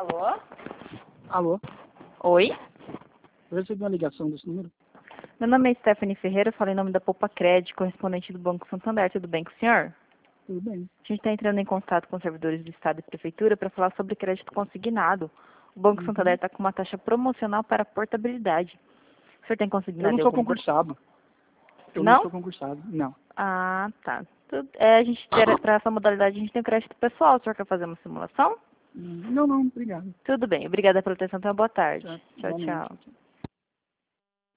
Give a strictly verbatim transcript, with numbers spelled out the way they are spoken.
Alô? Alô? Oi? Eu recebi uma ligação desse número. Meu nome é Stephanie Ferreira, eu falo em nome da Poupa Crédito, correspondente do Banco Santander. Tudo bem com o senhor? Tudo bem. A gente está entrando em contato com os servidores do Estado e Prefeitura para falar sobre crédito consignado. O Banco Uhum. Santander está com uma taxa promocional para portabilidade. O senhor tem Eu consignado não em sou algum banco? concursado. Eu não Não? sou concursado, não. Ah, tá. Tudo- É, a gente, para essa modalidade, a gente tem o crédito pessoal. O senhor quer fazer uma simulação? Hum, Não, não, obrigado. Tudo bem. Obrigada pela atenção. Tenha uma boa tarde. Tá, Tchau, igualmente. tchau. Tchau.